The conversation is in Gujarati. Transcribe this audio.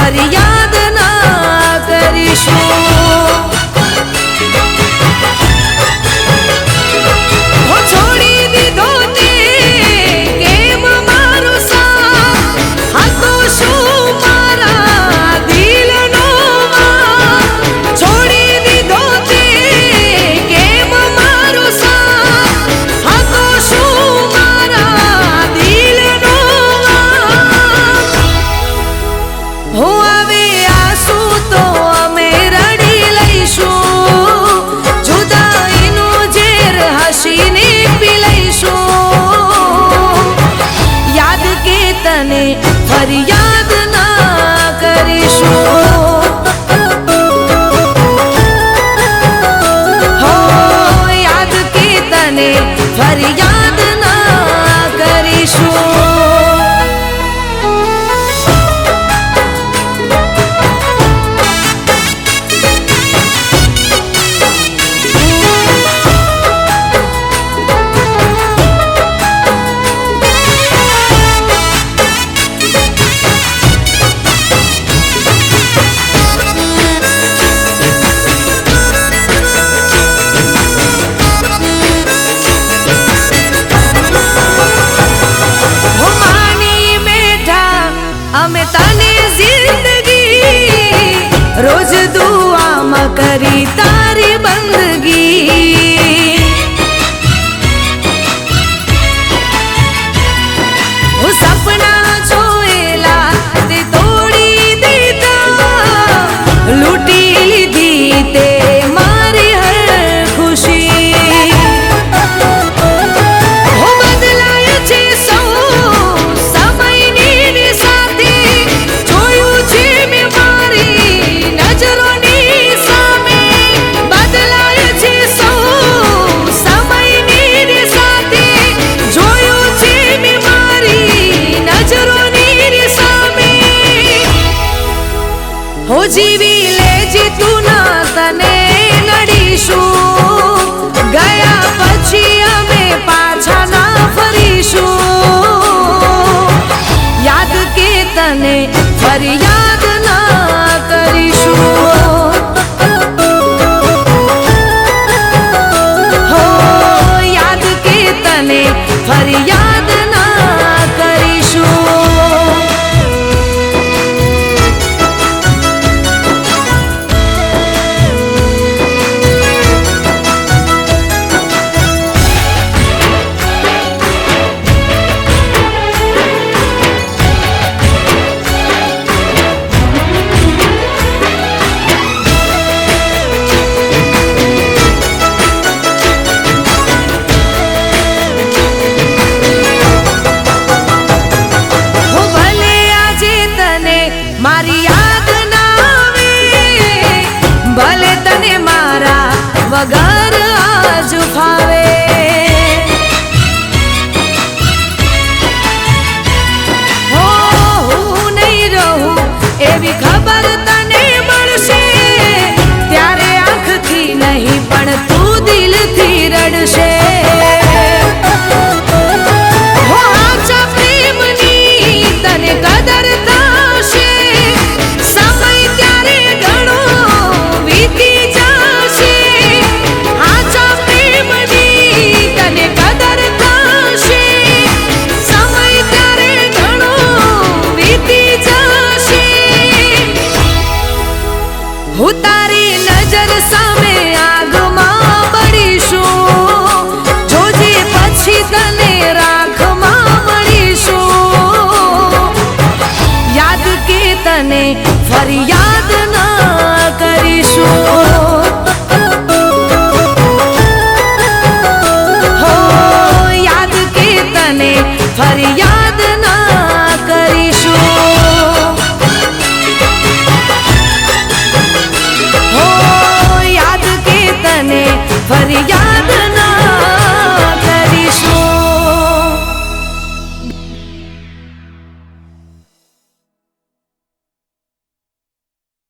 ફરિયાદ ના કરીશું। છોડી દીધો તે કેમ મારો સાથ, હતો શું મારા દિલનો વાત। છોડી દીધો તે કેમ મારો સાથ, હતો શું મારા દિલનો વાત। હો આવે આંસુ તો અમે રડી લઈશું, જુદાઈનું ઝેર હસીને પી લઈશું। યાદ કે તને ફરિયાદ ના કરીશું। હો યાદ કે તને ફરિયાદ ના કરીશું। અમે તને જિંદગી રોજ દુઆમાં કરી તારી બંદગી। હું સપના જોયેલા તે તોડી દીધા, લૂંટી લીધી તે મારી હર ખુશી। હું બદલાય છે સૌ સમયની સાથે, જોયું છે મેં મારી નજરોની સામે। બદલાય છે સૌ સમયની સાથે, જોયું છે મેં મારી નજરોની સામે। હો જીવી લેજે તું ના તને નડીશું, ગયા પછી અમે પાછા ના ફરીશું। યાદ કે તને ફરિયાદ ના કરીશું। હો યાદ કે તને ફરિયાદ ના કરીશું। મારી યાદ ના આવે, ભલે તને મારા વગર આજ ફાવે। હો હું નહીં રહું એવી ખબર તને મળશે, ત્યારે આંખથી નહીં પણ તું દિલથી રડશે। હો આછા પ્રેમની તને કદર થશે, સમય ત્યારે ઘણો વીતી જશે। આછા પ્રેમની તને કદર થશે, સમય ત્યારે ઘણો વીતી જશે। હું તારી નજર સામે આગમાં બળીશું, જોજે પછી તને રાખમાં મળીશું। યાદ કે તને ફરિયાદ ના કરીશું। હો યાદ કે તને ફરિયાદ